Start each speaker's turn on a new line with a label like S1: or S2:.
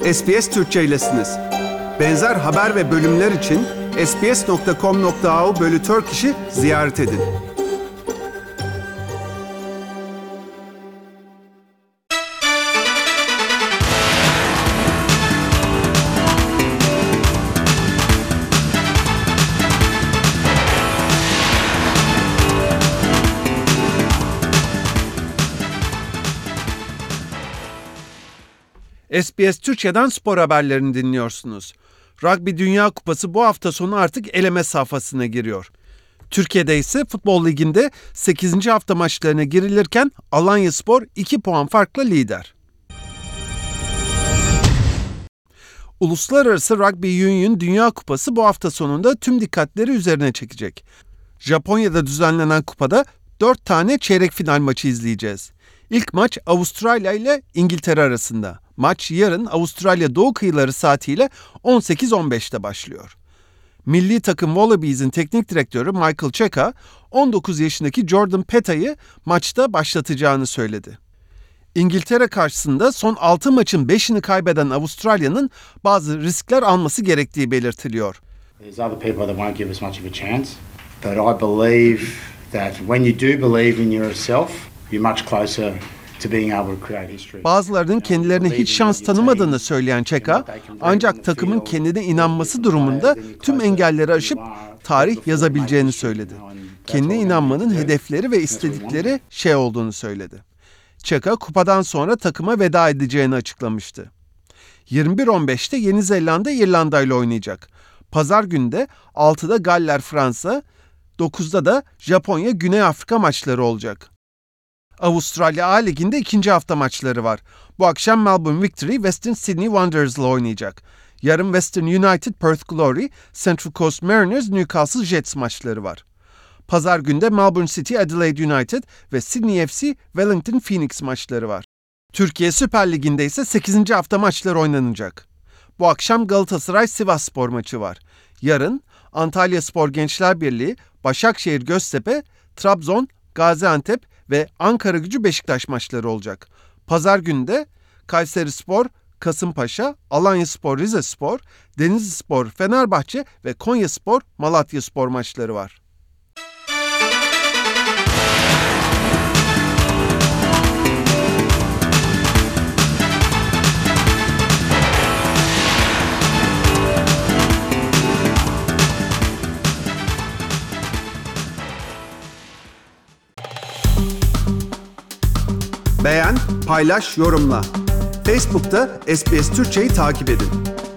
S1: SBS Türkçe'ylesiniz. Benzer haber ve bölümler için sbs.com.au/Turkish'i ziyaret edin. SBS Türkçe'den spor haberlerini dinliyorsunuz. Rugby Dünya Kupası bu hafta sonu artık eleme safhasına giriyor. Türkiye'de ise Futbol Ligi'nde 8. hafta maçlarına girilirken Alanyaspor 2 puan farkla lider. Uluslararası Rugby Union Dünya Kupası bu hafta sonunda tüm dikkatleri üzerine çekecek. Japonya'da düzenlenen kupada 4 tane çeyrek final maçı izleyeceğiz. İlk maç Avustralya ile İngiltere arasında. Maç yarın Avustralya doğu kıyıları saatiyle 18:15'te başlıyor. Milli takım Wallabies'in teknik direktörü Michael Cheika, 19 yaşındaki Jordan Peta'yı maçta başlatacağını söyledi. İngiltere karşısında son 6 maçın 5'ini kaybeden Avustralya'nın bazı riskler alması gerektiği belirtiliyor.
S2: There's other people that won't give us much of a chance, but I believe that when you do believe in yourself, you're much closer to being able to create history.
S1: Bazılarının kendilerine hiç şans tanımadığını söyleyen Cheika, ancak takımın kendine inanması durumunda tüm engelleri aşıp tarih yazabileceğini söyledi. Kendine inanmanın hedefleri ve istedikleri şey olduğunu söyledi. Cheika kupadan sonra takıma veda edeceğini açıklamıştı. 21:15'te Yeni Zelanda İrlanda ile oynayacak. Pazar günü de 6'da Galler Fransa, 9'da da Japonya Güney Afrika maçları olacak. Avustralya A Ligi'nde 2. hafta maçları var. Bu akşam Melbourne Victory Western Sydney Wanderers ile oynayacak. Yarın Western United Perth Glory, Central Coast Mariners Newcastle Jets maçları var. Pazar günü de Melbourne City Adelaide United ve Sydney FC Wellington Phoenix maçları var. Türkiye Süper Ligi'nde ise 8. hafta maçları oynanacak. Bu akşam Galatasaray Sivasspor maçı var. Yarın Antalyaspor Gençler Birliği, Başakşehir Göztepe, Trabzon, Gaziantep ve Ankaragücü Beşiktaş maçları olacak. Pazar günü de Kayserispor, Kasımpaşa, Alanyaspor Rizespor, Denizlispor Fenerbahçe ve Konyaspor Malatyaspor maçları var. Beğen, paylaş, yorumla. Facebook'ta SBS Türkçe'yi takip edin.